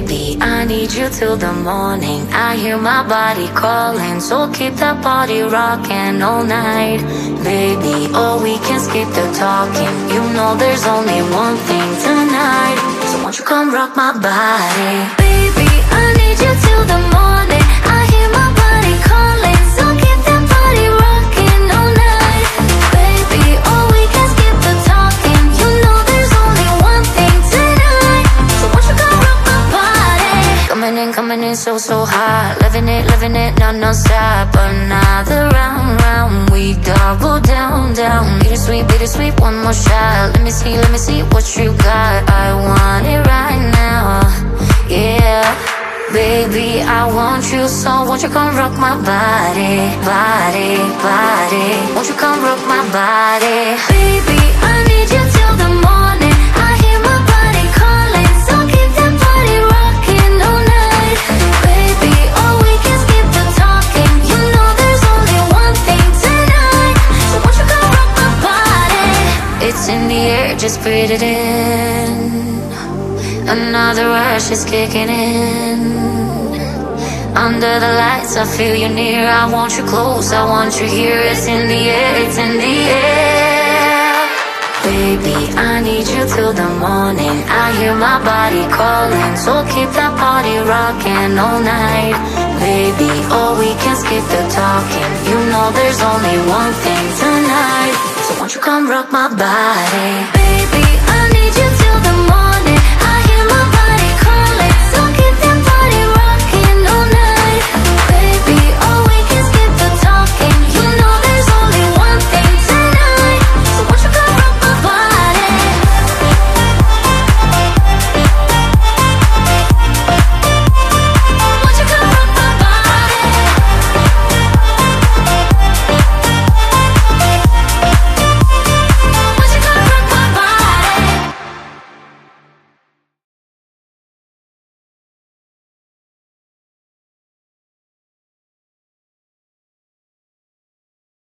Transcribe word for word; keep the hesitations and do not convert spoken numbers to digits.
Baby, I need you till the morning. I hear my body calling, so keep that body rocking all night. Baby, oh, we can skip the talking. You know there's only one thing tonight, so won't you come rock my body? Baby, I need you till the morning. I hear my body calling, so keep that body rocking all night. Baby, oh, we can skip the talking. You know there's only one thing tonight, so won't you come rock my body? Coming in, coming in so, so hot. Living it, living it, non, non-stop. Another round, round, we double down, down. Bittersweet, bittersweet, one more shot. Let me see, let me see what you got. I want it right now, yeah. Baby, I want you, so won't you come rock my body, body, body. Won't you come rock my body? Baby, I need you till the morning. I hear my body calling, so keep that body rocking all night. Baby, oh, we can skip the talking. You know there's only one thing tonight, so won't you come rock my body? It's in the air, just breathe it in. Another rush is kicking in. Under the lights, I feel you near. I want you close, I want you here. It's in the air, it's in the air. Baby, I need you till the morning. I hear my body calling, so keep that body rocking all night. Baby, oh, we can skip the talking. You know there's only one thing tonight, so won't you come rock my body?